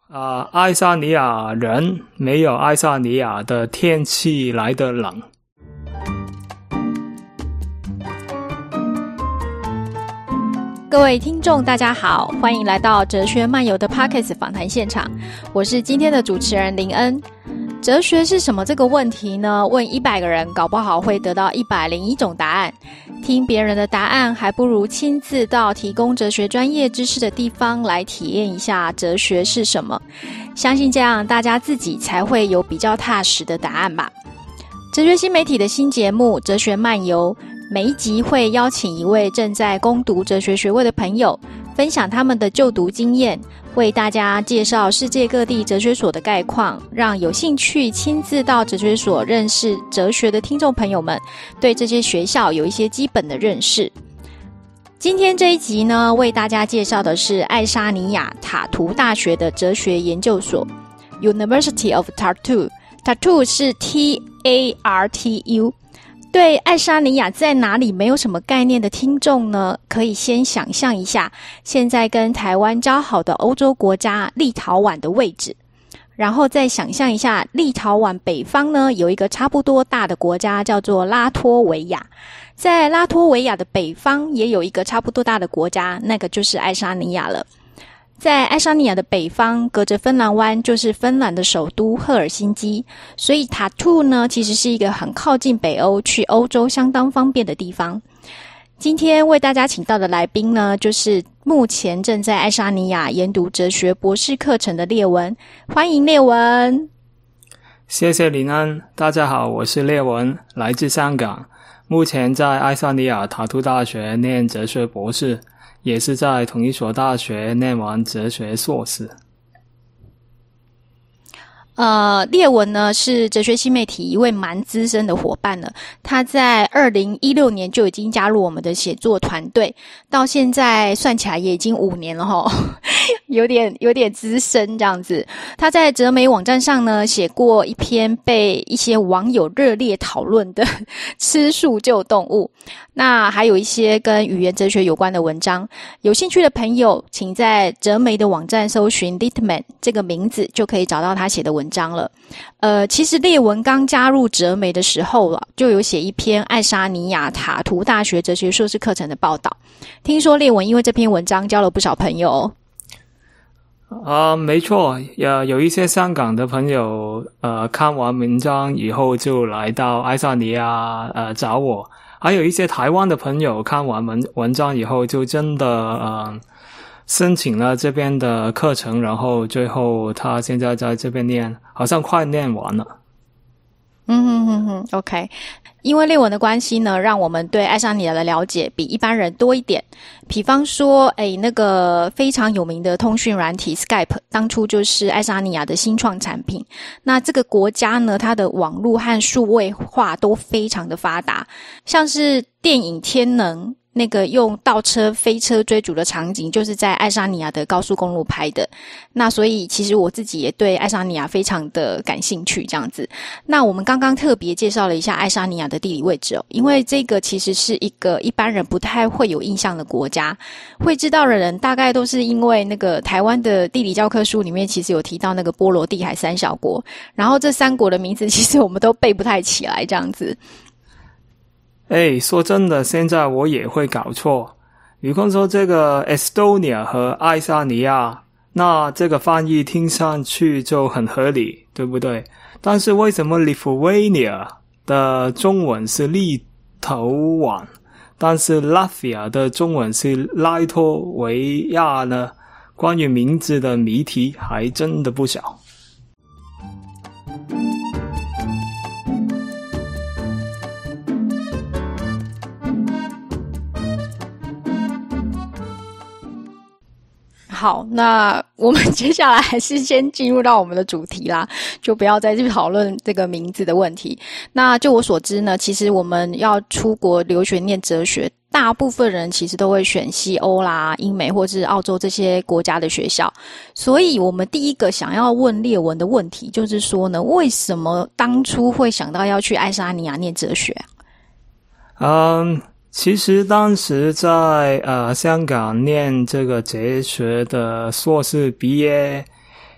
爱沙尼亚人没有爱沙尼亚的天气来得冷。 各位听众大家好，欢迎来到哲学漫游的 Podcast 访谈现场，我是今天的主持人林恩。哲学是什么这个问题呢？问100个人搞不好会得到101种答案，听别人的答案还不如亲自到提供哲学专业知识的地方来体验一下哲学是什么，相信这样大家自己才会有比较踏实的答案吧。哲学新媒体的新节目哲学漫游，每一集会邀请一位正在攻读哲学学位的朋友，分享他们的就读经验，为大家介绍世界各地哲学所的概况，让有兴趣亲自到哲学所认识哲学的听众朋友们对这些学校有一些基本的认识。今天这一集呢，为大家介绍的是爱沙尼亚塔图大学的哲学研究所 University of Tartu。Tartu 是 T-A-R-T-U。对爱沙尼亚在哪里没有什么概念的听众呢，可以先想象一下现在跟台湾交好的欧洲国家立陶宛的位置，然后再想象一下立陶宛北方呢有一个差不多大的国家叫做拉脱维亚，在拉脱维亚的北方也有一个差不多大的国家，那个就是爱沙尼亚了。在爱沙尼亚的北方，隔着芬兰湾就是芬兰的首都赫尔辛基，所以塔图呢其实是一个很靠近北欧，去欧洲相当方便的地方。今天为大家请到的来宾呢，就是目前正在爱沙尼亚研读哲学博士课程的列文，欢迎列文。 谢谢林恩，大家好，我是列文，来自香港，目前在爱沙尼亚塔图大学念哲学博士，也是在同一所大学念完哲学硕士。 列文呢是哲学新媒体一位蛮资深的伙伴了，他在2016年就已经加入我们的写作团队，到现在算起来也已经5年了齁有点资深这样子。他在哲媒网站上呢写过一篇被一些网友热烈讨论的吃素救动物，那还有一些跟语言哲学有关的文章，有兴趣的朋友请在哲媒的网站搜寻 Litman 这个名字就可以找到他写的文章了。其实列文刚加入哲媒的时候就有写一篇爱沙尼亚塔图大学哲学硕士课程的报道，听说列文因为这篇文章交了不少朋友没错，有一些香港的朋友看完文章以后就来到爱沙尼亚找我，还有一些台湾的朋友看完文章以后就真的申请了这边的课程，然后最后他现在在这边念，好像快念完了。 OK， 因为列文的关系呢，让我们对爱沙尼亚的了解比一般人多一点。比方说，那个非常有名的通讯软体 Skype， 当初就是爱沙尼亚的新创产品。那这个国家呢，它的网络和数位化都非常的发达，像是电影《天能》那个用倒车飞车追逐的场景就是在爱沙尼亚的高速公路拍的，那所以其实我自己也对爱沙尼亚非常的感兴趣这样子。那我们刚刚特别介绍了一下爱沙尼亚的地理位置因为这个其实是一个一般人不太会有印象的国家，会知道的人大概都是因为那个台湾的地理教科书里面其实有提到那个波罗的海三小国，然后这3国的名字其实我们都背不太起来这样子。 说真的，现在我也会搞错。如果说这个 Estonia 和爱沙尼亚，那这个翻译听上去就很合理，对不对？但是为什么 Lithuania 的中文是立陶宛，但是 Latvia 的中文是拉脱维亚呢？关于名字的谜题还真的不少。 好，那我们接下来还是先进入到我们的主题啦，就不要再去讨论这个名字的问题。那就我所知呢，其实我们要出国留学念哲学，大部分人其实都会选西欧啦、英美或是澳洲这些国家的学校。所以我们第一个想要问列文的问题就是说呢，为什么当初会想到要去爱沙尼亚念哲学？ 其实当时在香港念这个哲学的硕士毕业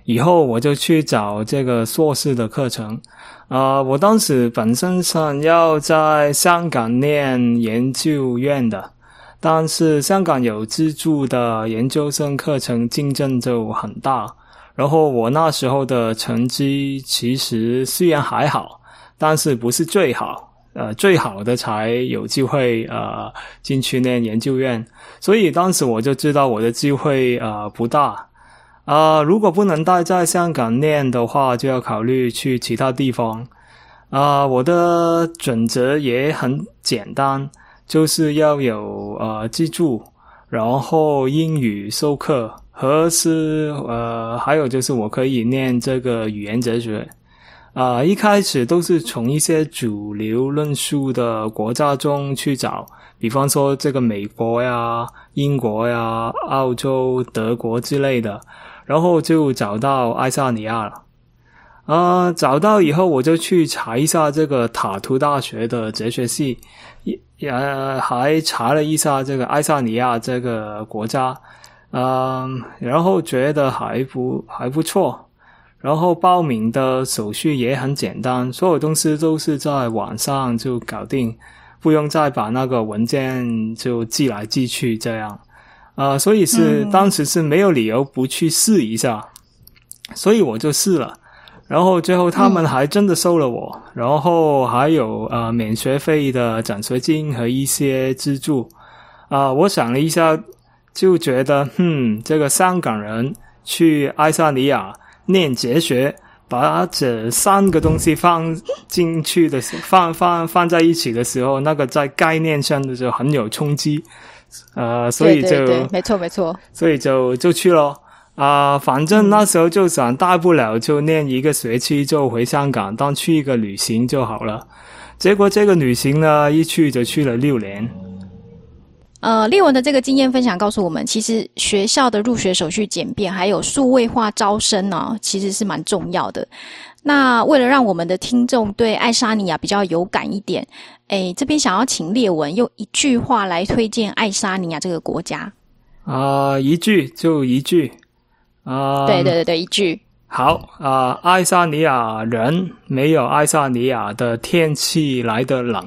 以后我就去找这个硕士的课程。我当时本身想要在香港念研究院的，但是香港有资助的研究生课程竞争就很大，然后我那时候的成绩其实虽然还好，但是不是最好，最好的才有机会进去念研究院，所以当时我就知道我的机会不大。如果不能待在香港念的话，就要考虑去其他地方。我的准则也很简单，就是要有资助，然后英语授课，还有就是我可以念这个语言哲学。一开始都是从一些主流论述的国家中去找，比方说这个美国呀、英国呀、澳洲、德国之类的，然后就找到爱沙尼亚了。找到以后我就去查一下这个塔图大学的哲学系，还查了一下这个爱沙尼亚这个国家，然后觉得还不错。然后报名的手续也很简单，所有东西都是在网上就搞定，不用再把那个文件就寄来寄去这样。所以当时是没有理由不去试一下，所以我就试了。然后最后他们还真的收了我，然后还有免学费的奖学金和一些资助。我想了一下，就觉得这个香港人去爱沙尼亚念哲学，把这三个东西放进去的放在一起的时候，那个在概念上的就很有冲击。所以就对，没错， 所以就去咯。反正那时候就想大不了就念1个学期就回香港当去一个旅行就好了。结果这个旅行呢，一去就去了6年。 列文的这个经验分享告诉我们，其实学校的入学手续简便，还有数位化招生呢，其实是蛮重要的。那为了让我们的听众对爱沙尼亚比较有感一点，这边想要请列文用一句话来推荐爱沙尼亚这个国家。 一句就一句。 对，一句。 好，爱沙尼亚人没有爱沙尼亚的天气来得冷。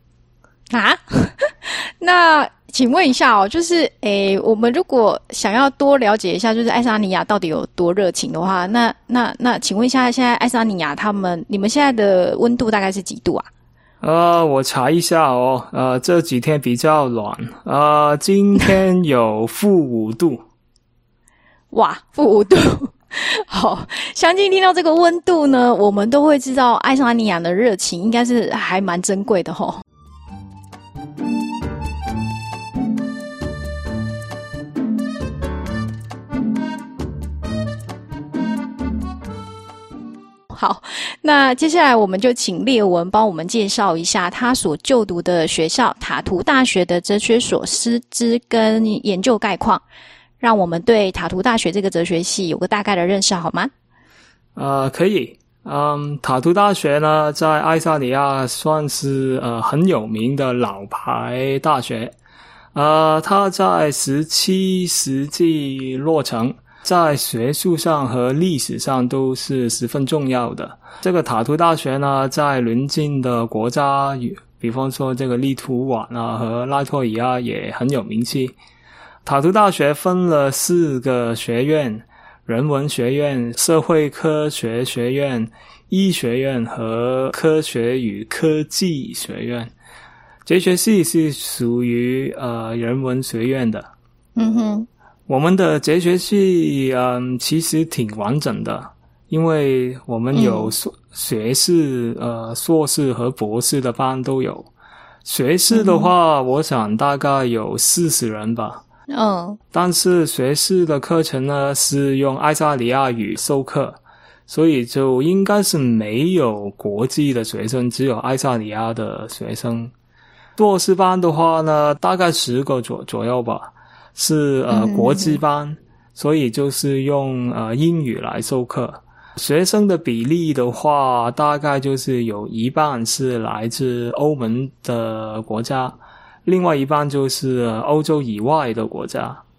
那请问一下就是我们如果想要多了解一下，就是爱沙尼亚到底有多热情的话，那请问一下，现在爱沙尼亚你们现在的温度大概是几度啊？ 我查一下这几天比较暖，今天有-5度。 哇，-5度。好，相信听到这个温度呢，我们都会知道爱沙尼亚的热情应该是还蛮珍贵的齁。好，那接下来我们就请列文帮我们介绍一下他所就读的学校塔图大学的哲学所师资跟研究概况，让我们对塔图大学这个哲学系有个大概的认识好吗？ 可以。塔图大学呢，在爱沙尼亚算是很有名的老牌大学。它在17世纪落成，在学术上和历史上都是十分重要的。这个塔图大学呢，在邻近的国家，比方说这个立陶宛和拉脱维亚也很有名气。塔图大学分了4个学院：人文学院、社会科学学院、医学院和科学与科技学院。哲学系是属于人文学院的。我们的哲学系其实挺完整的，因为我们有学士、硕士和博士的班都有。学士的话，我想大概有40人吧。但是学士的课程呢是用爱沙尼亚语授课，所以就应该是没有国际的学生，只有爱沙尼亚的学生。硕士班的话呢，大概10个左右吧，是国际班，所以就是用英语来授课。学生的比例的话，大概就是有一半是来自欧盟的国家，另外一半就是欧洲以外的国家。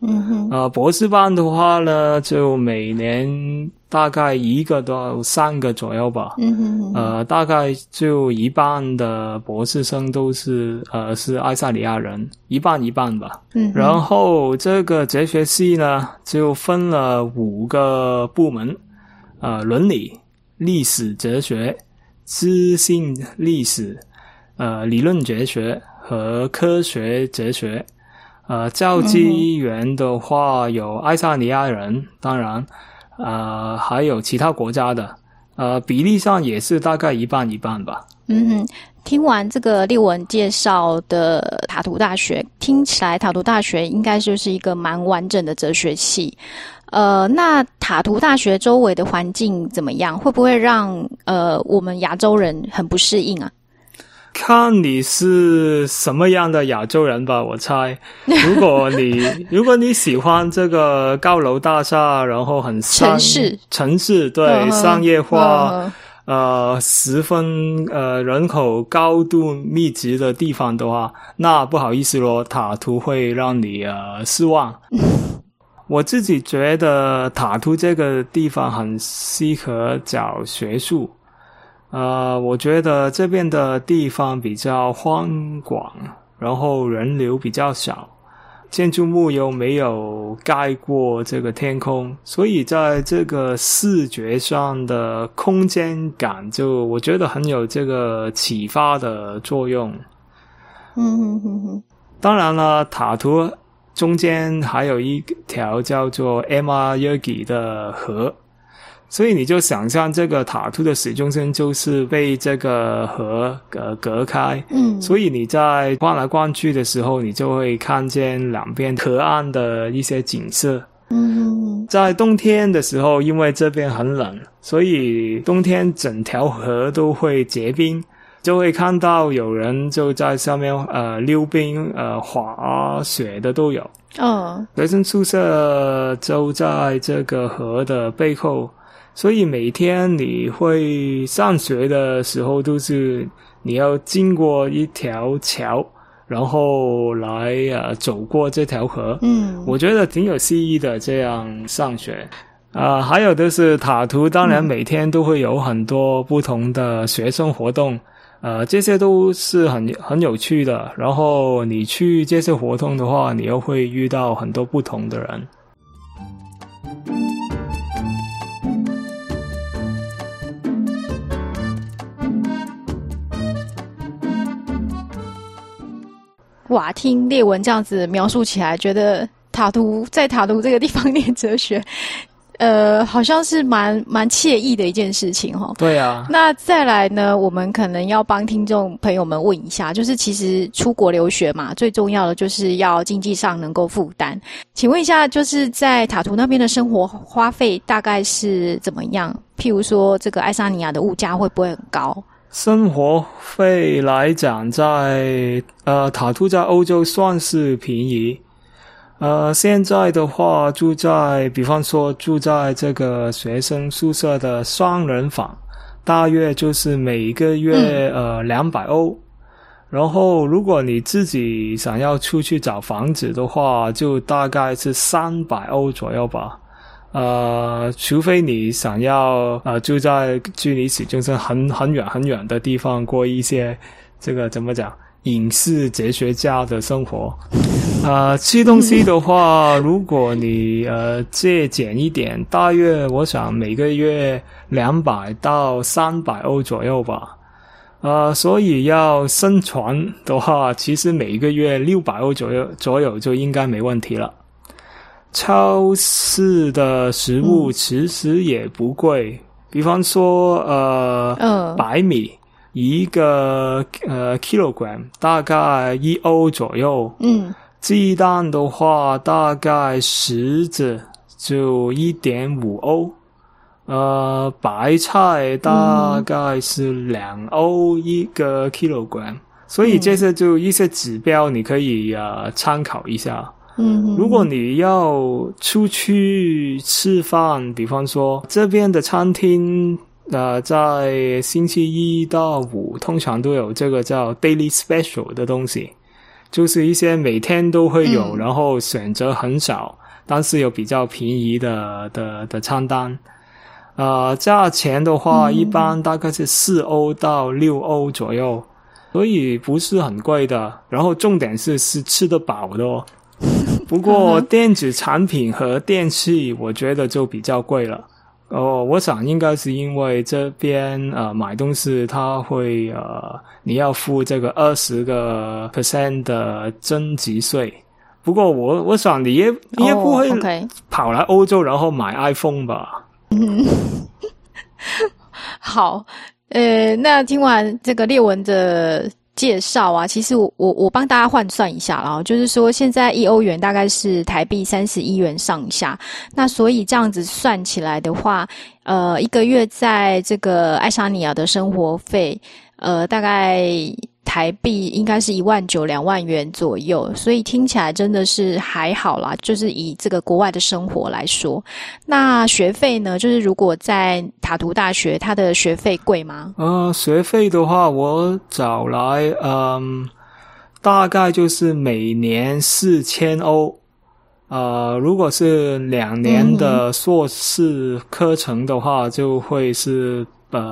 博士班的话呢，就每年大概1个到3个左右吧。大概就一半的博士生都是爱沙尼亚人，一半一半吧。然后这个哲学系呢，就分了5个部门，伦理、历史哲学、知性历史、理论哲学和科学哲学。教职员的话有爱沙尼亚人，当然还有其他国家的，比例上也是大概一半一半吧。 听完这个列文介绍的塔图大学，听起来塔图大学应该就是一个蛮完整的哲学系。那塔图大学周围的环境怎么样？会不会让我们亚洲人很不适应啊？ 看你是什么样的亚洲人吧，我猜。如果你喜欢这个高楼大厦，然后很城市对商业化，十分人口高度密集的地方的话，那不好意思咯，塔图会让你失望。我自己觉得塔图这个地方很适合找学术。我觉得这边的地方比较宽广，然后人流比较少，建筑物又没有盖过这个天空，所以在这个视觉上的空间感就我觉得很有这个启发的作用。当然了，塔图中间还有一条叫做 Ema Yergi 的河，所以你就想象这个塔图的市中心就是被这个河隔开，所以你在逛来逛去的时候，你就会看见两边河岸的一些景色。在冬天的时候，因为这边很冷，所以冬天整条河都会结冰，就会看到有人就在上面溜冰滑雪的都有。学生宿舍就在这个河的背后，所以每天你会上学的时候都是你要经过一条桥，然后来走过这条河。我觉得挺有意义的这样上学。还有就是塔图当然每天都会有很多不同的学生活动，这些都是很有趣的，然后你去这些活动的话，你又会遇到很多不同的人。 哇，听列文这样子描述起来，觉得在塔图这个地方念哲学，好像是蛮惬意的一件事情齁。 对啊。 那再来呢，我们可能要帮听众朋友们问一下，就是其实出国留学嘛，最重要的就是要经济上能够负担。请问一下，就是在塔图那边的生活花费大概是怎么样？譬如说，这个爱沙尼亚的物价会不会很高？ 生活费来讲在塔图在欧洲算是便宜。现在的话比方说住在这个学生宿舍的双人房，大约就是每个月200欧。然后如果你自己想要出去找房子的话，就大概是300欧左右吧。除非你想要住在距离市中心很远的地方，过一些这个怎么讲隐士哲学家的生活。吃东西的话，如果你节俭一点，大约我想每个月200到300欧左右吧。所以要生存的话，其实每个月600欧左右就应该没问题了。超市的食物其实也不贵，比方说白米一个kilogram 大概1欧左右。鸡蛋的话大概10只就 1.5 欧。白菜大概是2欧一个 kilogram。所以这些就一些指标你可以参考一下。如果你要出去吃饭，比方说这边的餐厅在星期1到5通常都有这个叫 daily special 的东西， 就是一些每天都会有，然后选择很少，但是有比较便宜的餐单。价钱的话一般大概是4欧到6欧左右，所以不是很贵的，然后重点是吃得饱的哦。不过电子产品和电器我觉得就比较贵了。我想应该是因为这边买东西它会你要付这个20% 的增值税。不过我想你也不会跑来欧洲然后买 iPhone 吧。 好，那听完这个列文的介绍啊，其实我帮大家换算一下啦，就是说现在1欧元大概是台币31元上下，那所以这样子算起来的话，一个月在这个爱沙尼亚的生活费，大概台币应该是19000-2万元左右，所以听起来真的是还好啦，就是以这个国外的生活来说。那学费呢，就是如果在塔图大学，它的学费贵吗？ 学费的话我找来大概就是每年4000欧。如果是2年的硕士课程的话就会是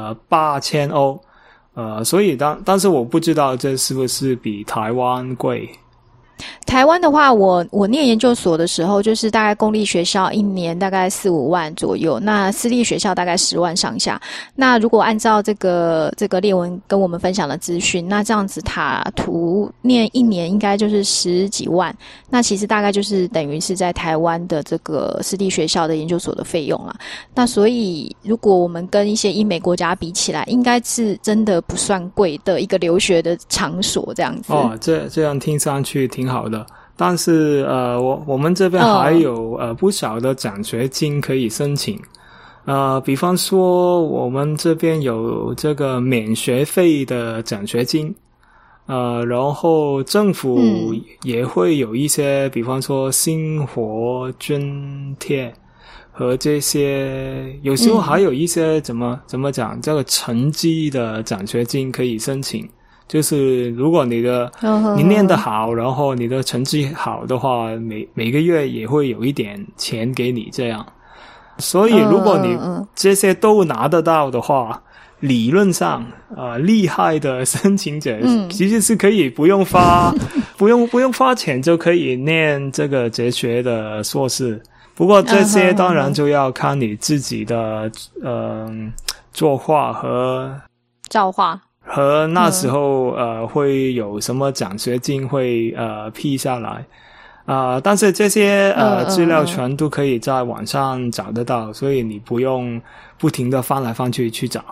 8000欧。所以但是我不知道这是不是比台湾贵。 台湾的话，我念研究所的时候，就是大概公立学校1年大概4-5万左右，那私立学校大概10万上下。那如果按照这个列文跟我们分享的资讯，那这样子塔图念1年应该就是10几万，那其实大概就是等于是在台湾的这个私立学校的研究所的费用啦。那所以如果我们跟一些英美国家比起来，应该是真的不算贵的一个留学的场所这样子。 这样听上去挺好的。但是我们这边还有不少的奖学金可以申请。比方说我们这边有这个免学费的奖学金。然后政府也会有一些比方说sinh活津贴和这些，有时候还有一些怎么讲，这个成绩的奖学金可以申请。就是如果你念得好，然后你的成绩好的话，每个月也会有一点钱给你这样。所以如果你这些都拿得到的话，理论上厉害的申请者其实是可以不用花钱就可以念这个哲学的硕士。不过这些当然就要看你自己的作画和造画。 和那时候会有什么奖学金会批下来。但是这些资料全都可以在网上找得到，所以你不用不停地翻来翻去找。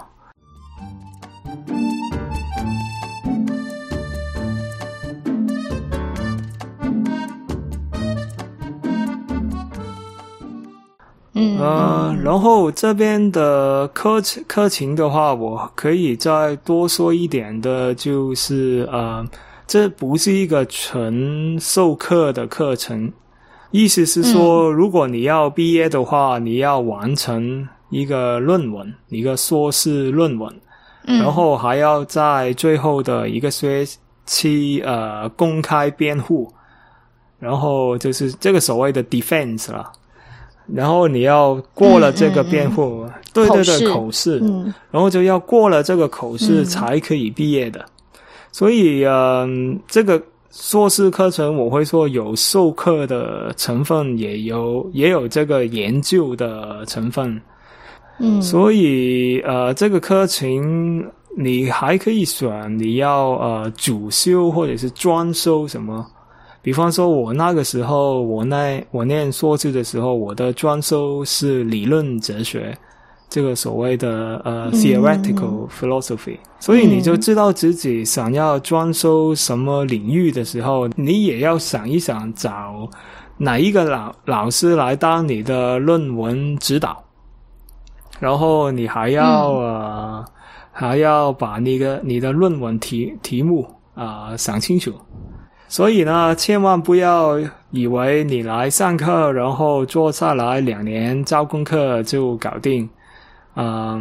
然后这边的课程的话，我可以再多说一点的，就是这不是一个纯授课的课程，意思是说，如果你要毕业的话，你要完成一个论文，一个硕士论文，然后还要在最后的一个学期公开辩护，然后就是这个所谓的 defense 啦。然后你要过了这个辩护，对，口试，然后就要过了这个口试才可以毕业的。所以这个硕士课程我会说有授课的成分，也有这个研究的成分。所以这个课程你还可以选你要主修或者是专修什么。比方说我那个时候我念硕士的时候，我的专修是理论哲学，这个所谓的theoretical philosophy。所以你就知道自己想要专修什么领域的时候，你也要想一想找哪一个老师来当你的论文指导，然后你还要把你的论文题目想清楚。所以呢，千万不要以为你来上课，然后坐下来2年交功课就搞定。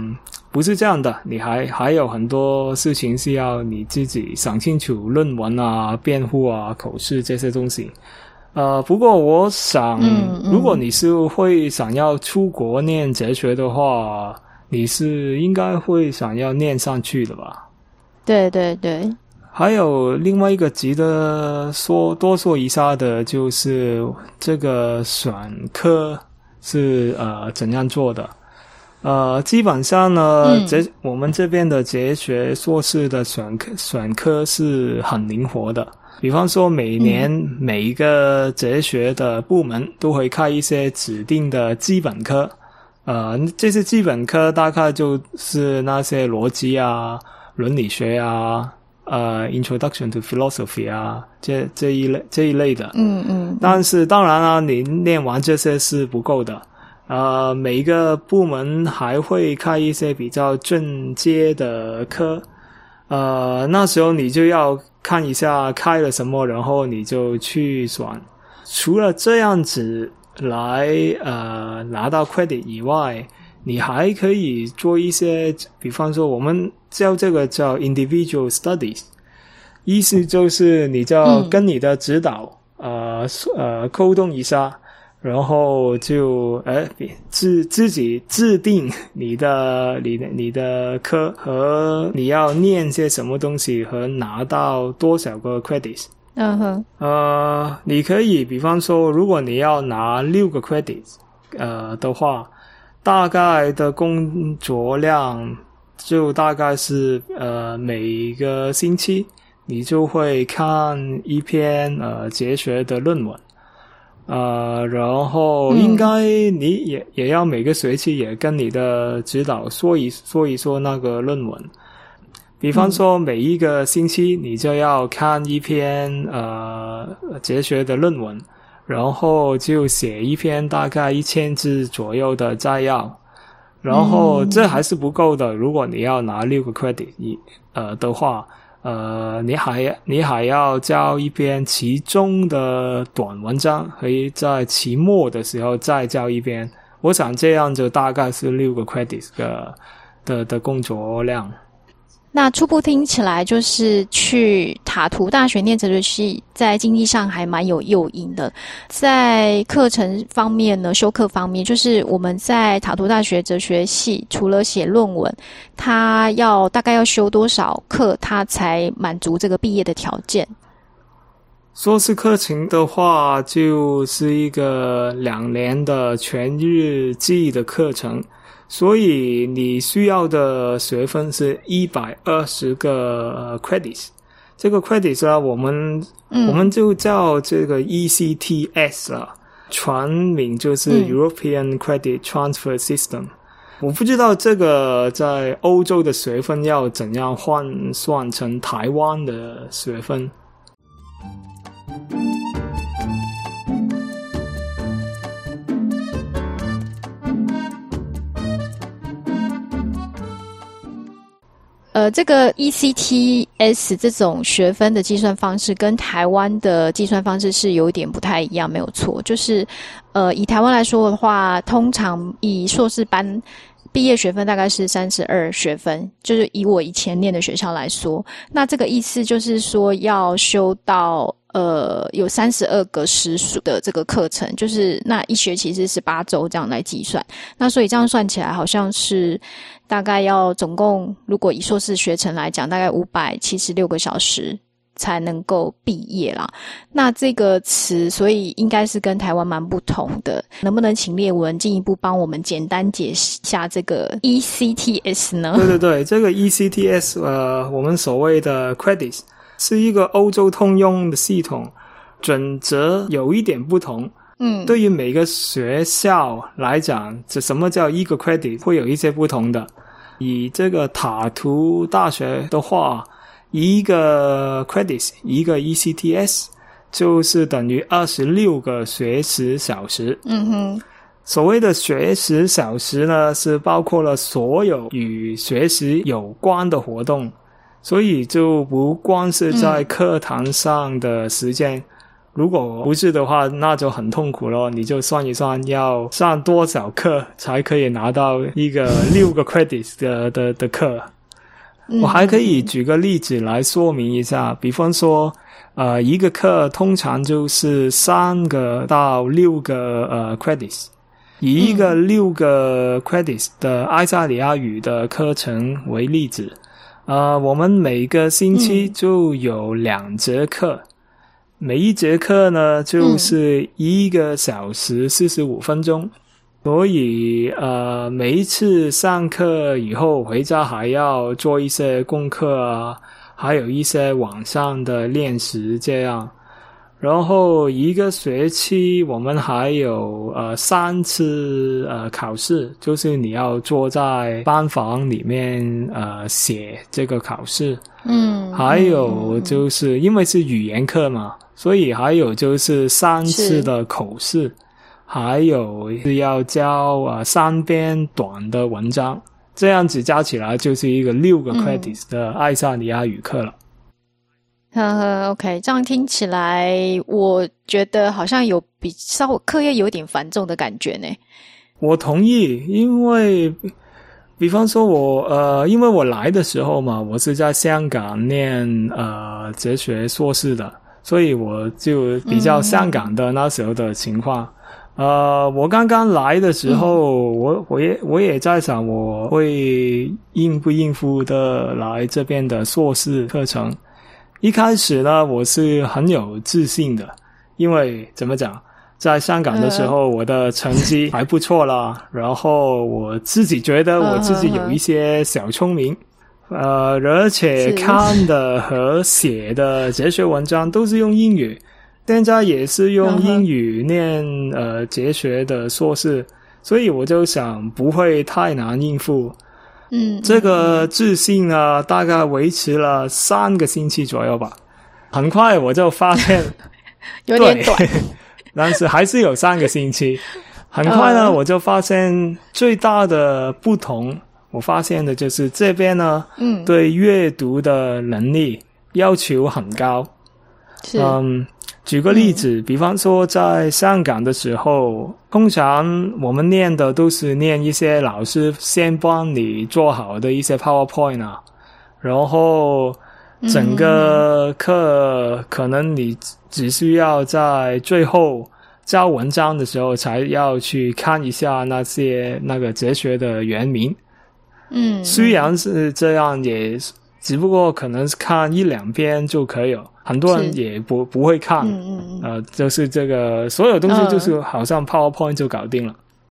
不是这样的，你还有很多事情是要你自己想清楚，论文啊、辩护啊、口试这些东西。不过我想，如果你是会想要出国念哲学的话，你是应该会想要念上去的吧？ 对对对。 还有另外一个值得多说一下的，就是这个选科是怎样做的。基本上呢，我们这边的哲学硕士的选科是很灵活的。比方说每年每一个哲学的部门都会开一些指定的基本科，这些基本科大概就是那些逻辑啊、伦理学啊、Introduction to Philosophy 啊，这一类的。但是当然啊，你念完这些是不够的。每一个部门还会开一些比较正阶的科，那时候你就要看一下开了什么，然后你就去选。除了这样子来拿到 credit 以外，你还可以做一些，比方说我们叫这个叫 individual studies， 意思就是你就要跟你的指导沟通一下，然后就自己制定你的科和你要念些什么东西和拿到多少个 credits。你可以比方说，如果你要拿6个 credits 的话，大概的工作量就大概是每个星期你就会看一篇哲学的论文。然后应该你也要每个学期也跟你的指导说一说那个论文。比方说每一个星期你就要看一篇哲学的论文，然后就写一篇大概1000字左右的摘要。然后这还是不够的，如果你要拿6个 credit 的话，你还要交一篇期中的短文章，可以在期末的时候再交一篇。我想这样就大概是6个 credits 的工作量。 那初步听起来就是去塔图大学念哲学系，在经济上还蛮有诱因的。在课程方面呢，修课方面，就是我们在塔图大学哲学系除了写论文，他大概要修多少课，他才满足这个毕业的条件？ 硕士课程的话，就是一个2年的全日制的课程。所以你需要的学分是120个credits。这个 credits 啊，我们就叫这个 ECTS 啦，全名就是 European Credit Transfer System。我不知道这个在欧洲的学分要怎样换算成台湾的学分。 这个 ECTS 这种学分的计算方式跟台湾的计算方式是有点不太一样，没有错。就是以台湾来说的话，通常以硕士班毕业学分大概是32学分，就是以我以前念的学校来说，那这个意思就是说要修到有32个时数的这个课程，就是那一学期是18周这样来计算。那所以这样算起来好像是大概要总共，如果以硕士学程来讲，大概576个小时才能够毕业啦。那这个词所以应该是跟台湾蛮不同的，能不能请列文进一步帮我们简单解释一下这个 ECTS 呢？ 对，这个 ECTS 我们所谓的 credits 是一个欧洲通用的系统，准则有一点不同。对于每个学校来讲，这什么叫一个 credit 会有一些不同的。以这个塔图大学的话，一个 credits 一个 ECTS 就是等于26个学时小时。所谓的学时小时呢，是包括了所有与学习有关的活动，所以就不光是在课堂上的时间， 如果不是的话，那就很痛苦咯，你就算一算要上多少课才可以拿到一个6个 credits 的课。我还可以举个例子来说明一下，比方说一个课通常就是3个到6个credits。以一个6个 credits 的爱沙尼亚语的课程为例子，我们每个星期就有2节课，每一节课呢就是1个小时45分钟，所以每一次上课以后回家还要做一些功课啊，还有一些网上的练习这样。然后一个学期我们还有3次考试，就是你要坐在班房里面写这个考试。还有就是因为是语言课嘛，所以还有就是3次的口试，还有是要教3篇短的文章，这样子加起来就是一个6个 credits 的爱沙尼亚语课了。 OK， 这样听起来我觉得好像有稍微课业有点繁重的感觉呢。 我同意，因为比方说因为我来的时候嘛，我是在香港念哲学硕士的，所以我就比较香港的那时候的情况。我刚刚来的时候，我也在想我会应不应付的来这边的硕士课程。一开始呢，我是很有自信的，因为怎么讲，在香港的时候我的成绩还不错啦，然后我自己觉得我自己有一些小聪明，而且看的和写的哲学文章都是用英语，现在也是用英语念哲学的硕士，所以我就想不会太难应付。这个自信呢，大概维持了3个星期左右吧。很快我就发现有点短， 但是还是有3个星期。很快呢，我就发现最大的不同，我发现的就是这边呢，对阅读的能力要求很高。举个例子，比方说在香港的时候，通常我们念的都是念一些老师先帮你做好的一些 PowerPoint 啊，然后整个课可能你只需要在最后教文章的时候才要去看一下那个哲学的原名。虽然是这样，也只不过可能是看1-2篇就可以了，很多人也不会看。就是这个所有东西就是好像 PowerPoint 就搞定了。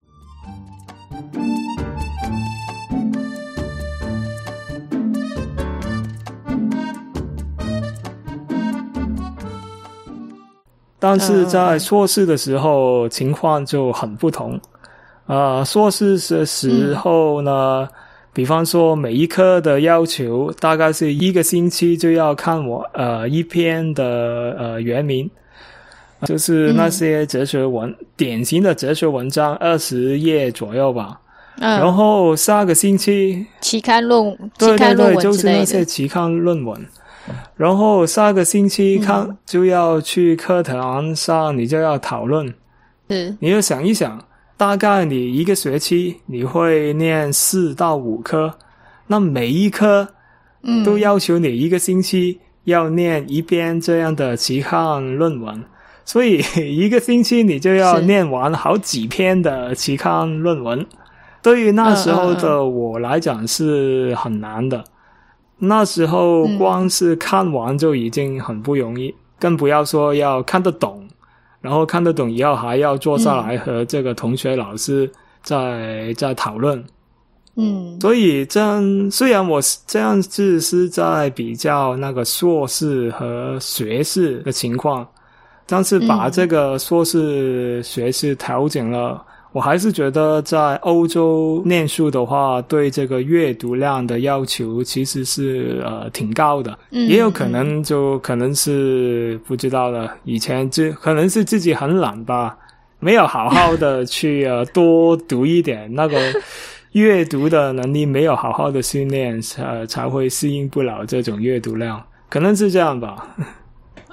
但是在硕士的时候情况就很不同。硕士的时候呢，比方说每一科的要求大概是1个星期就要看一篇的原名，就是那些哲学典型的哲学文章20页左右吧。然后下个星期期刊论文对，就是那些期刊论文。然后下个星期就要去课堂上，你就要讨论。你就想一想，大概你1个学期你会念4到5科，那每一科都要求你1个星期要念1篇这样的期刊论文，所以1个星期你就要念完好几篇的期刊论文。对于那时候的我来讲是很难的。那时候光是看完就已经很不容易，更不要说要看得懂，然后看得懂以后还要坐下来和这个同学老师在讨论。所以这样，虽然我这样子是在比较那个硕士和学士的情况，但是把这个硕士学士调整了，我还是觉得在欧洲念书的话，对这个阅读量的要求其实是挺高的。也有可能是不知道了，以前可能是自己很懒吧，没有好好的去多读一点，那个阅读的能力没有好好的训练，才会适应不了这种阅读量，可能是这样吧。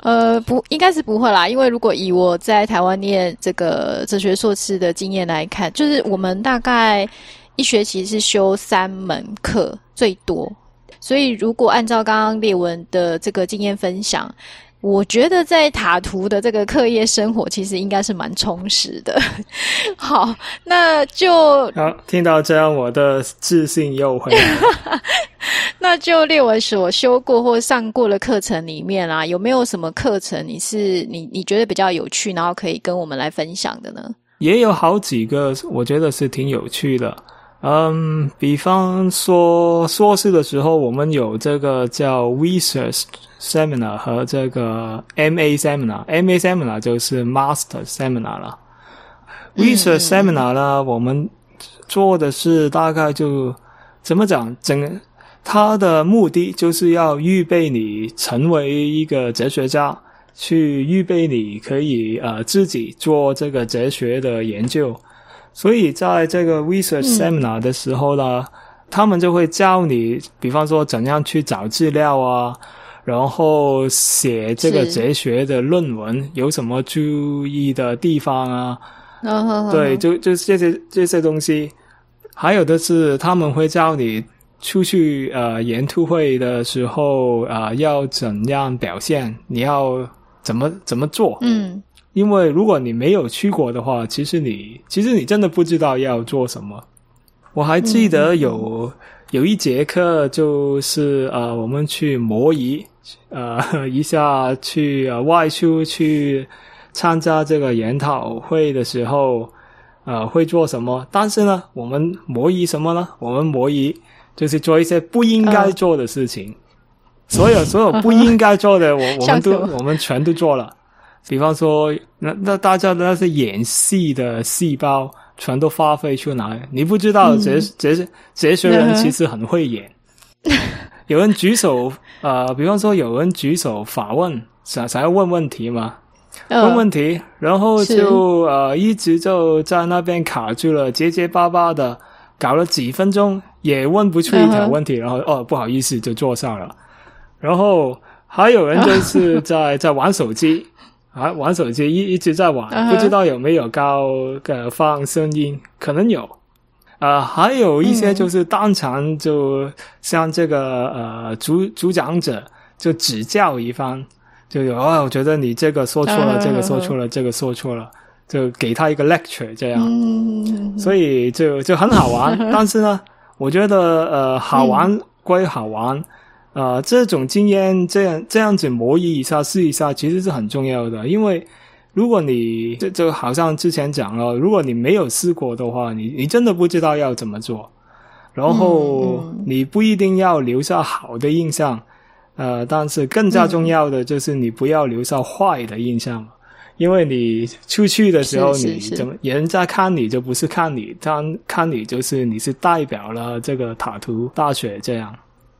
不，应该是不会啦，因为如果以我在台湾念这个哲学硕士的经验来看，就是我们大概一学期是修3门课最多，所以如果按照刚刚列文的这个经验分享，我觉得在塔图的这个课业生活其实应该是蛮充实的。好，那就听到这样我的自信又回来了。 那就列文所修过或上过的课程里面啊，有没有什么课程你觉得比较有趣，然后可以跟我们来分享的呢？ 也有好几个我觉得是挺有趣的。比方说硕士的时候我们有这个叫 Research Seminar 和这个 MA Seminar。MA Seminar 就是 Master Seminar 了。Research Seminar 呢，我们做的是大概就怎么讲，它的目的就是要预备你成为一个哲学家，去预备你可以自己做这个哲学的研究。所以在这个 research seminar 的时候呢，他们就会教你，比方说怎样去找资料啊，然后写这个哲学的论文有什么注意的地方啊。对，就这些东西。还有的是他们会教你出去研讨会的时候要怎样表现，你要怎么做。因为如果你没有去过的话，其实你真的不知道要做什么。我还记得有一节课就是我们去模拟一下去外出去参加这个研讨会的时候会做什么。但是呢，我们模拟什么呢？我们模拟就是做一些不应该做的事情。所有不应该做的我们全都做了。比方说那大家的那些演戏的细胞全都发挥出来。你不知道哲学人其实很会演。有人举手比方说有人举手发问，想要问问题嘛，问问题，然后就一直就在那边卡住了，结结巴巴的搞了几分钟也问不出一条问题，然后不好意思就坐上了。然后还有人就是在玩手机玩手机一直在玩，不知道有没有放声音，可能有。还有一些就是当场就像这个主讲者就指教一番，就有我觉得你这个说错了，这个说错了，这个说错了，就给他一个 lecture 这样。所以就很好玩。但是呢，我觉得好玩归好玩。这种经验这样子模拟一下试一下其实是很重要的。因为如果你就好像之前讲了，如果你没有试过的话，你真的不知道要怎么做，然后你不一定要留下好的印象，但是更加重要的就是你不要留下坏的印象。因为你出去的时候你怎么人家看你就不是看你，看你就是你是代表了这个塔图大学这样。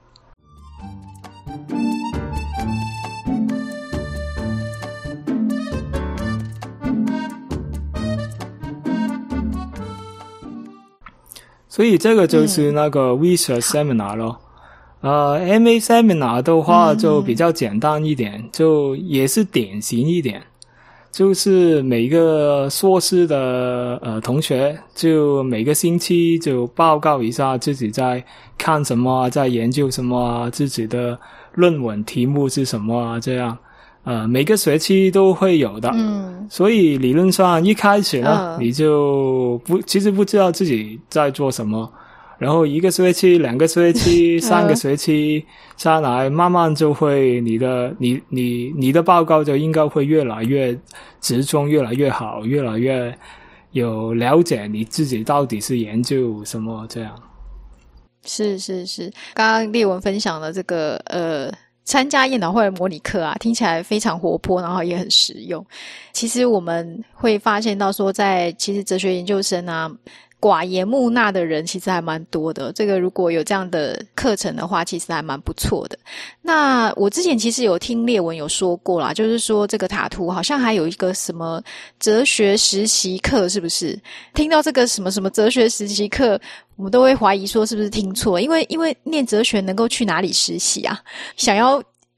所以这个就是那个 research seminar 咯。MA seminar 的话就比较简单一点，就也是典型一点，就是每个硕士的同学就每个星期就报告一下自己在看什么在研究什么自己的论文题目是什么这样。每个学期都会有的。所以理论上一开始呢，你就其实不知道自己在做什么，然后1个学期2个学期3个学期下来，慢慢就会你的报告就应该会越来越集中，越来越好，越来越有了解你自己到底是研究什么这样。 是，刚刚列文分享了这个参加研讨会的模拟课啊，听起来非常活泼，然后也很实用。其实我们会发现到说，其实哲学研究生啊，寡言木讷的人其实还蛮多的。这个如果有这样的课程的话，其实还蛮不错的。那我之前其实有听列文有说过啦，就是说这个塔图好像还有一个什么哲学实习课，是不是？听到这个什么什么哲学实习课，我们都会怀疑说是不是听错，因为念哲学能够去哪里实习啊？想要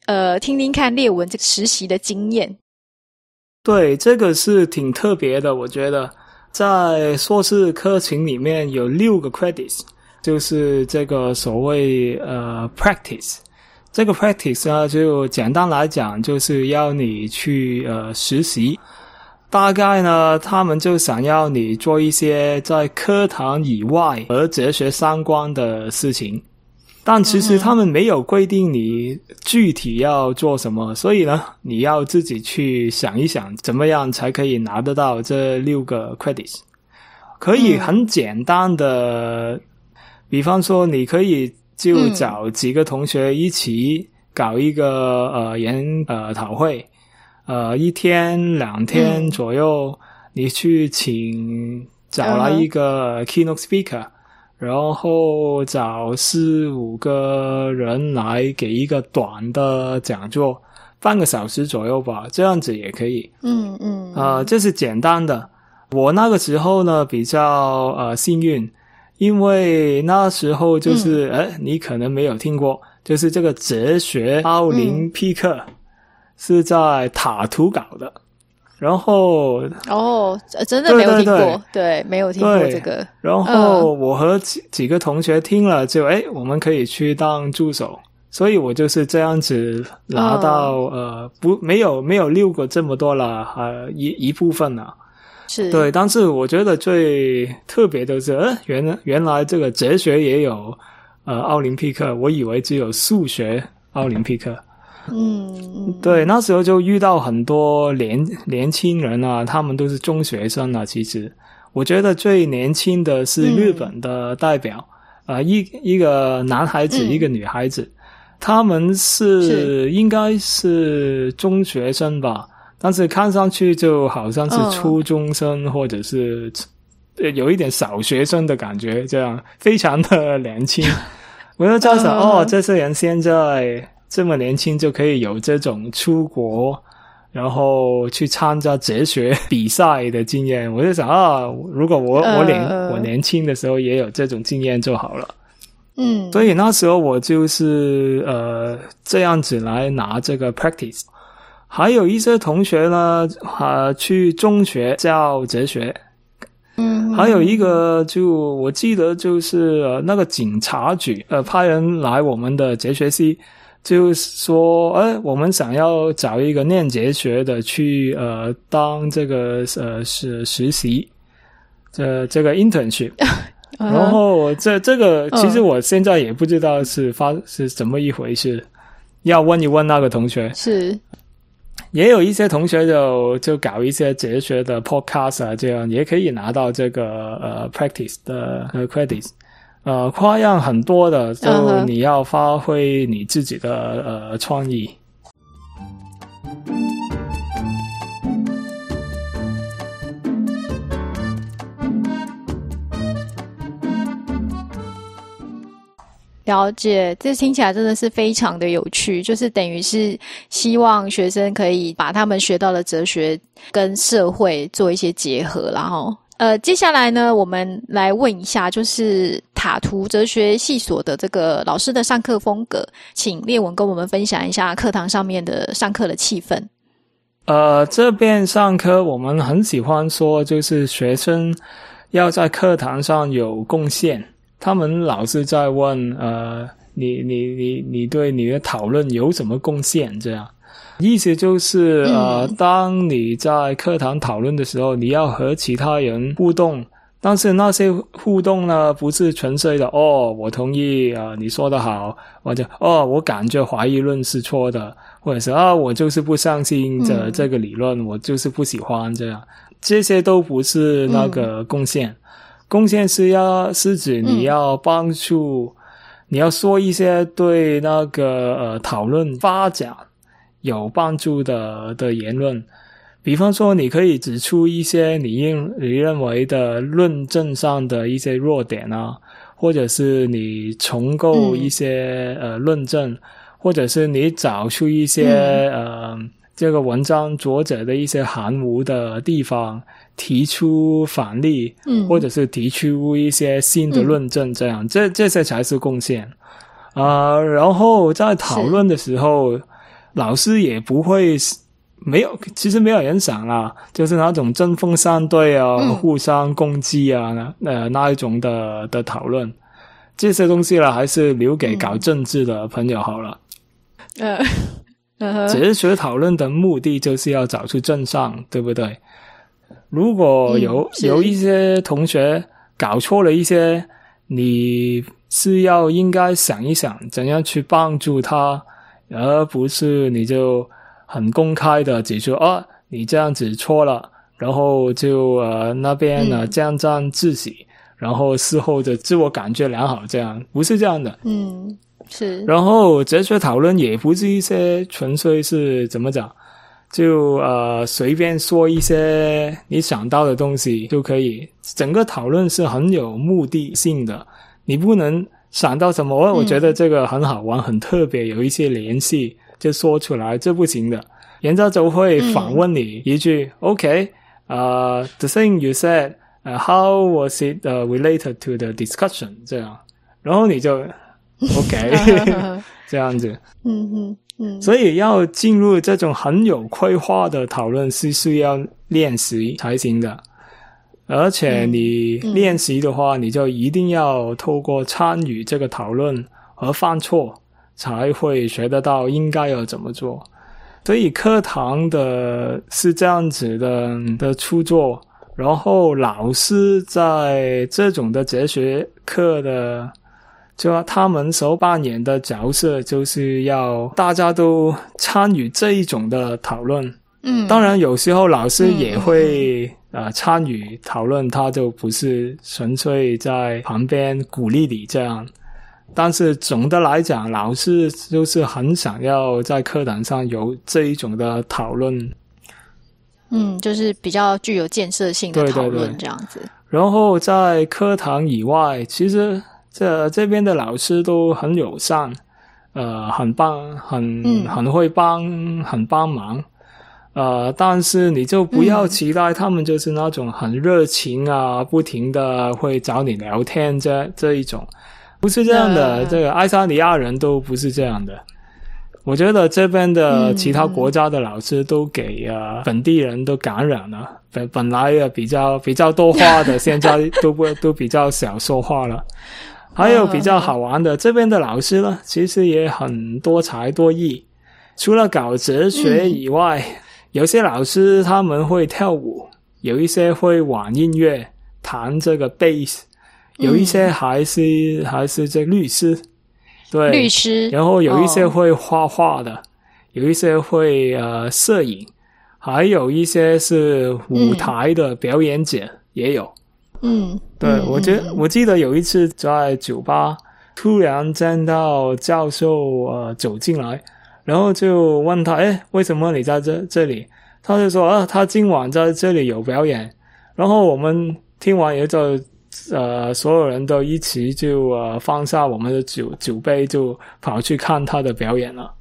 听听看列文这个实习的经验。 对，这个是挺特别的，我觉得在硕士课程里面有6个 credits， 就是这个所谓practice。这个 practice 呢，就简单来讲就是要你去实习。大概呢，他们就想要你做一些在课堂以外和哲学相关的事情，但其实他们没有规定你具体要做什么，所以呢，你要自己去想一想怎么样才可以拿得到这6个 credits。 可以很简单的，比方说你可以就找几个同学一起搞一个研讨会，1天2天左右，你去找来一个 keynote speaker，然后找4、5个人来给一个短的讲座，半个小时左右吧，这样子也可以。这是简单的。我那个时候呢比较幸运，因为那时候就是你可能没有听过，就是这个哲学奥林匹克是在塔图搞的。然后真的没有听过。对，没有听过这个。 然后我和几个同学听了就我们可以去当助手，所以我就是这样子拿到没有6个这么多了，一部分了。 是，对， 但是我觉得最特别的是原来这个哲学也有奥林匹克，我以为只有数学奥林匹克。对，那时候就遇到很多年轻人啊，他们都是中学生啊。其实我觉得最年轻的是日本的代表，一个男孩子，一个女孩子，他们应该是中学生吧，但是看上去就好像是初中生，或者是有一点小学生的感觉，这样非常的年轻。我就在想这些人现在这么年轻就可以有这种出国然后去参加哲学比赛的经验，我就想如果我年轻的时候也有这种经验就好了。所以那时候我就是这样子来拿这个 practice。 还有一些同学呢去中学教哲学。还有一个我记得就是那个警察局派人来我们的哲学系，就是说我们想要找一个念哲学的去当这个实习，这个 internship。然后这个其实我现在也不知道是怎么一回事，要问一问那个同学。 是， 也有一些同学就搞一些哲学的 podcast 啊，这样也可以拿到这个practice 的credits。花样很多的，就你要发挥你自己的创意。 了解，这听起来真的是非常的有趣，就是等于是希望学生可以把他们学到的哲学跟社会做一些结合，然后接下来呢，我们来问一下，就是塔图哲学系所的这个老师的上课风格，请列文跟我们分享一下课堂上面的上课的气氛。 这边上课我们很喜欢说，就是学生要在课堂上有贡献。他们老是在问你对你的讨论有什么贡献，这样意思就是当你在课堂讨论的时候，你要和其他人互动，但是那些互动呢不是纯粹的我同意你说得好，或者我感觉怀疑论是错的，或者是我就是不相信这个理论，我就是不喜欢，这样这些都不是那个贡献。贡献是指你要帮助，你要说一些对那个讨论发展有帮助的言论。比方说你可以指出一些你认为的论证上的一些弱点啊，或者是你重构一些论证，或者是你找出一些这个文章作者的一些含糊的地方，提出反例，或者是提出一些新的论证，这样这些才是贡献。然后在讨论的时候， 老师也不会其实没有人想啦，就是那种针锋相对啊，互相攻击啊，那一种的讨论，这些东西啦，还是留给搞政治的朋友好了。哲学讨论的目的就是要找出真相，对不对？如果有一些同学搞错了一些，你是应该想一想怎样去帮助他，而不是你就很公开的指出你这样子错了，然后就那边沾沾自喜，然后事后的自我感觉良好，这样不是这样的。 是。然后哲学讨论也不是一些纯粹是怎么讲，就随便说一些你想到的东西就可以，整个讨论是很有目的性的，你不能想到什么我觉得这个很好玩很特别，有一些联系就说出来，这不行的。人家就会反问你一句OK the thing you said how was it related to the discussion 这样，然后你就OK 这样子。所以要进入这种很有规划的讨论是需要练习才行的，而且你练习的话你就一定要透过参与这个讨论和犯错才会学得到应该要怎么做。所以课堂的是这样子的出作，然后老师在这种的哲学课的就他们所扮演的角色就是要大家都参与这一种的讨论。当然有时候老师也会参与讨论，他就不是纯粹在旁边鼓励你这样。但是总的来讲，老师就是很想要在课堂上有这一种的讨论。 就是比较具有建设性的讨论这样子。 然后在课堂以外，其实这边的老师都很友善，很棒，很会很帮忙。但是你就不要期待他们就是那种很热情啊，不停的会找你聊天这一种。不是这样的，这个爱沙尼亚人都不是这样的。我觉得这边的其他国家的老师都给本地人都感染了，本来比较多话的现在都比较少说话了。还有比较好玩的，这边的老师呢其实也很多才多艺，除了搞哲学以外，有些老师他们会跳舞，有一些会玩音乐，弹这个贝斯，有一些还是这律师，对， 律师， 然后有一些会画画的，有一些会摄影，还有一些是舞台的表演者也有。对，我记得有一次在酒吧突然见到教授走进来，然后就问他为什么你在这里？他就说他今晚在这里有表演。然后我们听完也就所有人都一起就放下我们的酒杯，就跑去看他的表演了。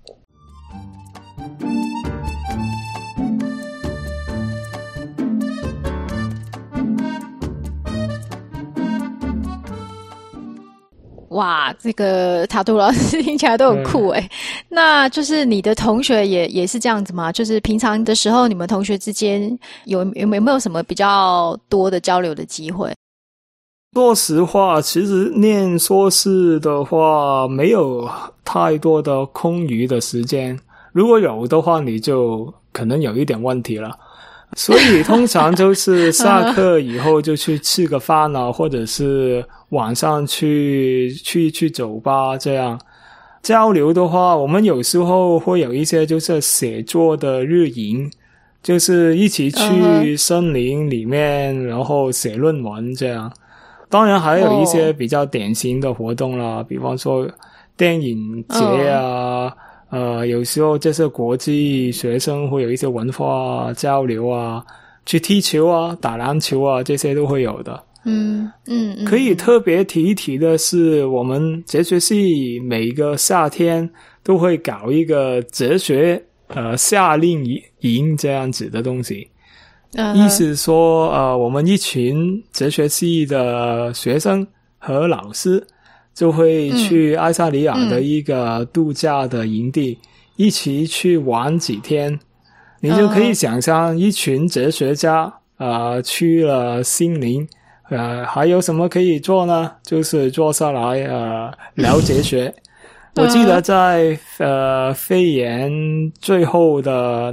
哇，这个塔图老师听起来都很酷诶。那就是你的同学也是这样子吗？就是平常的时候，你们同学之间有没有什么比较多的交流的机会？ 说实话，其实念硕士的话没有太多的空余的时间，如果有的话你就可能有一点问题了。所以通常就是下课以后就去吃个饭啊，或者是晚上去酒吧这样。交流的话，我们有时候会有一些就是写作的日营，就是一起去森林里面然后写论文这样。当然还有一些比较典型的活动啦，比方说电影节啊，有时候就是国际学生会有一些文化交流啊，去踢球啊，打篮球啊，这些都会有的。可以特别提一提的是，我们哲学系每个夏天都会搞一个哲学夏令营这样子的东西。意思说我们一群哲学系的学生和老师就会去爱沙尼亚的一个度假的营地， 一起去玩几天，你就可以想象一群哲学家去了心灵，还有什么可以做呢？就是坐下来聊哲学。我记得在肺炎最后的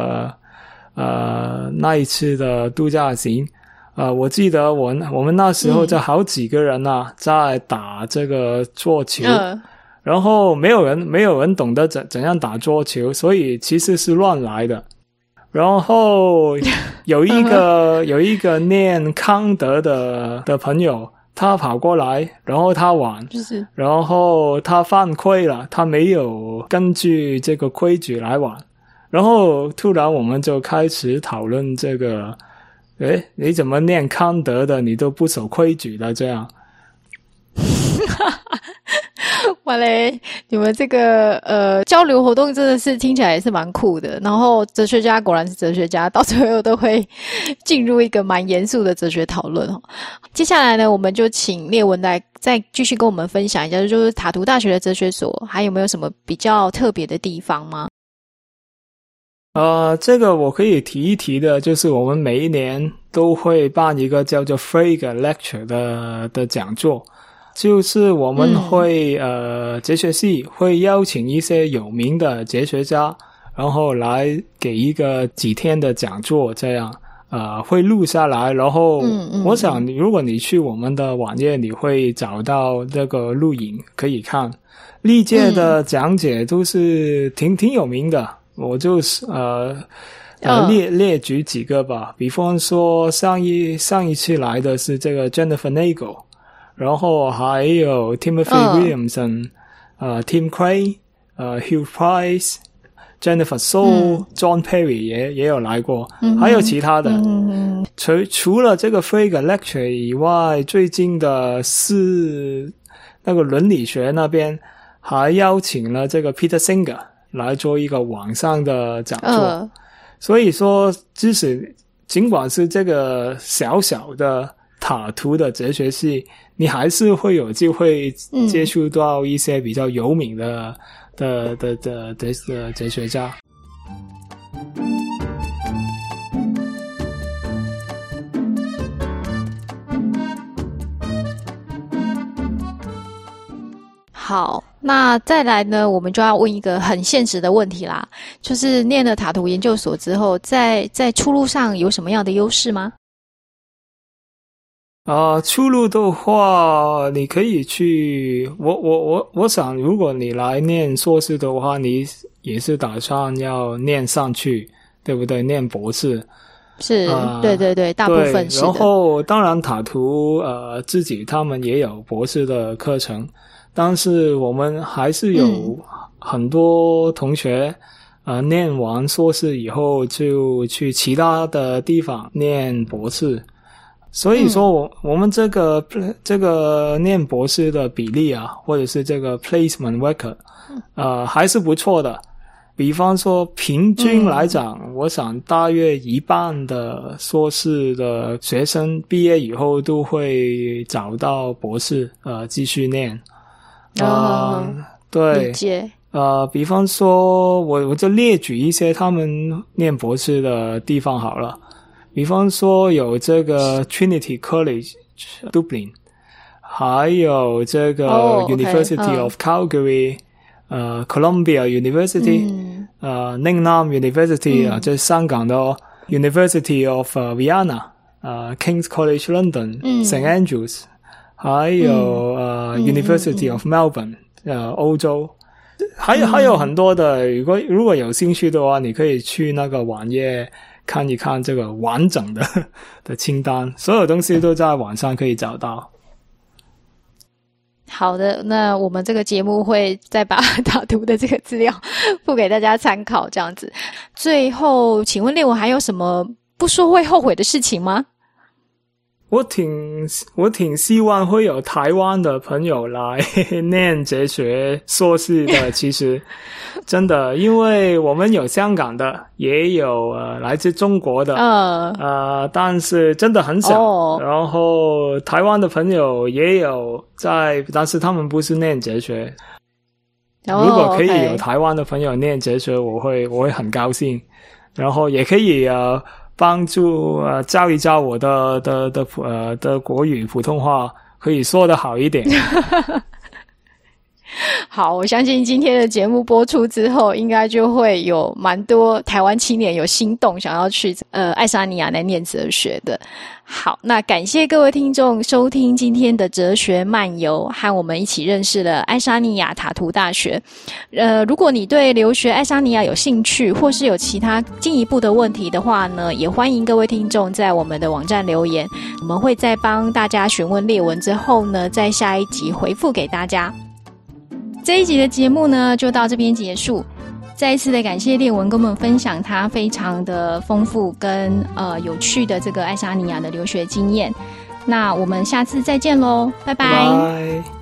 那一次的度假行，我记得我们那时候就好几个人在打这个桌球，然后没有人懂得怎样打桌球，所以其实是乱来的。然后有一个念康德的朋友，他跑过来，然后他玩，然后他犯规了，他没有根据这个规矩来玩，然后突然我们就开始讨论这个，你怎么念康德的，你都不守规矩的这样。 哇嘞，你们这个交流活动真的是听起来也是蛮酷的，然后哲学家果然是哲学家，到最后都会进入一个蛮严肃的哲学讨论哦。接下来呢，我们就请列文来再继续跟我们分享一下，就是塔图大学的哲学所还有没有什么比较特别的地方吗？ 这个我可以提一提的，就是我们每一年都会办一个叫做 Frege Lecture 的讲座，就是我们会哲学系会邀请一些有名的哲学家，然后来给一个几天的讲座，这样会录下来，然后我想如果你去我们的网页，你会找到这个录影可以看。历届的讲解都是挺有名的，我就是列举几个吧。比方说上一次来的是这个 Jennifer Nagel， 然后还有 Timothy Williamson、Tim Cray、Hugh Price、Jennifer So、John Perry 也有来过，还有其他的。除了这个 Frege Lecture 以外，最近的是那个伦理学那边还邀请了这个 Peter Singer 来做一个网上的讲座。所以说尽管是这个小小的塔图的哲学系，你还是会有机会接触到一些比较有名的哲学家。 好，那再来呢，我们就要问一个很现实的问题啦，就是念了塔图研究所之后，在出路上有什么样的优势吗？ 出路的话，你可以去我想，如果你来念硕士的话，你也是打算要念上去，对不对？念博士是，对对对，大部分是的。 然后当然塔图自己他们也有博士的课程，但是我们还是有很多同学念完硕士以后就去其他的地方念博士。所以说我们这个念博士的比例或者是这个 placement record 还是不错的。比方说平均来讲，我想大约一半的硕士的学生毕业以后都会找到博士继续念。对， 理解。 比方说我就列举一些他们念博士的地方好了。比方说有这个 Trinity College Dublin， 还有这个 University of Calgary、Columbia University、Nanyang University 这是香港的University of Vienna、King's College London、St Andrews， 还有University of Melbourne 欧洲，还有很多的。如果有兴趣的话，你可以去那个网页看一看这个完整的清单，所有东西都在网上可以找到。 好的，那我们这个节目会再把塔图的这个资料附给大家参考，这样子。最后，请问列文还有什么不说会后悔的事情吗？ 我挺希望会有台湾的朋友来念哲学硕士的，其实真的，因为我们有香港的，也有来自中国的，但是真的很少。然后台湾的朋友也有但是他们不是念哲学。 如果可以有台湾的朋友念哲学，我会很高兴，然后也可以帮助教一教我的国语普通话可以说得好一点。 好，我相信今天的节目播出之后，应该就会有蛮多台湾青年有心动想要去爱沙尼亚来念哲学的。好，那感谢各位听众收听今天的哲学漫游，和我们一起认识了爱沙尼亚塔图大学。如果你对留学爱沙尼亚有兴趣，或是有其他进一步的问题的话呢，也欢迎各位听众在我们的网站留言，我们会在帮大家询问列文之后呢，在下一集回复给大家。这一集的节目呢，就到这边结束。再一次的感谢列文跟我们分享他非常的丰富跟有趣的这个爱沙尼亚的留学经验。那我们下次再见咯，拜拜。 拜拜。